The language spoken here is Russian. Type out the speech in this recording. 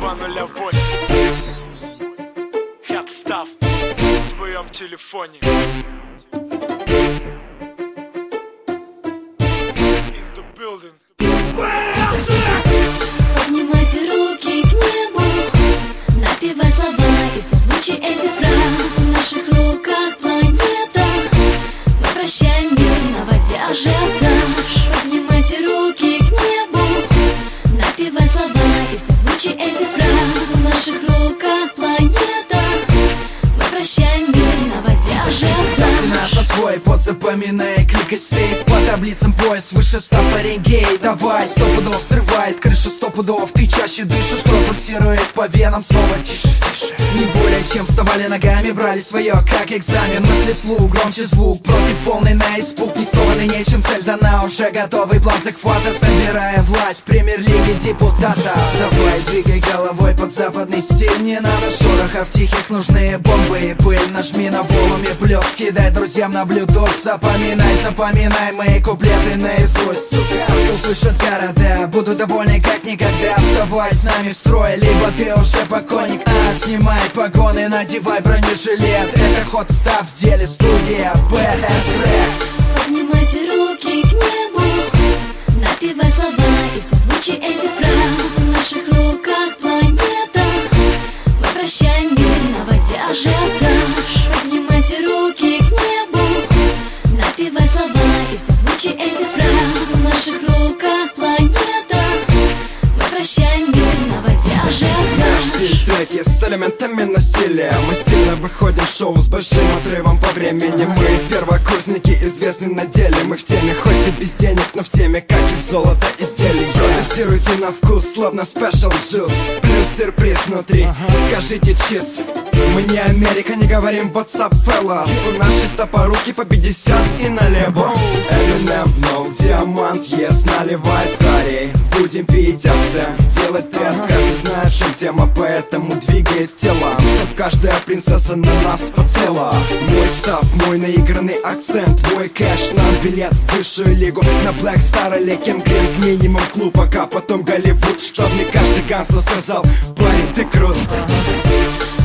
208. Headstuff в твоем телефоне. In the building. Поднимайте руки к небу, напевай слова и созвучи этих фраз. В наших руках планета, мы прощаем мир, наводя ажиотаж. Поднимайте руки к небу, напевай слова и созвучи этих фраз. В наших руках планета, мы прощаем мир, наводя ажиотаж. Ставьте нас на свой под, запоминай, кликай сейф. По таблицам пояс выше 100 Фаренгейт. Давай, 100 пудов срывает крышу, 100 пудов. Ты чаще дышишь, кровь пульсирует по венам. Снова тише, тише. Не более чем вставали ногами, брали свое, как экзамен. Мысли вслух, громче звук, против полный на испуг. Не скованы нечем, цель дана, уже готовый план захвата. Собирая власть, премьер-лиги депутата. Давай, двигай головой под западный стиль. Не надо шорохов тихих, нужны бомбы и пыль. Нажми на волуме плюс, кидай друзьям на блютуз. Запоминай, запоминай мои куплеты наизусть. Сука, услышат города, будут довольны как никогда. Вставай с нами в строй, либо ты уже покойник. Снимай погоны, надевай бронежилет. Это ход став в деле, студия БС. Поднимайте руки к небу, напевай слова и созвучи этих фраз. В наших руках планета, мы прощаем мир, наводя ажиотаж. Поднимайте руки к небу, напевай слова и созвучи этих фраз. В наших руках планета, мы прощаем мир, наводя ажиотаж. Треки с элементами насилия. Мы стильно выходим в шоу с большим отрывом по времени. Мы первокурсники, известны на деле. Мы в теме, хоть и без денег, но в теме, как из золота изделий. Протестируйте на вкус, словно спешл джус. Плюс сюрприз внутри, скажите чиз. Мы не Америка, не говорим what's up, fellas. У нашей стопоруки по 50 и налево. Eminem, no, диамант, yes, наливай скорей. Будем пить абсент, делать тест. Каждый знает, что тема, поэтому двигает тела. Чтоб каждая принцесса на нас поцела. Мой став, мой наигранный акцент. Твой кэш, нам билет в высшую лигу. На Black Star или King Green, минимум клуб, пока потом Голливуд. Чтоб мне каждый гангстер сказал: парень, ты крут.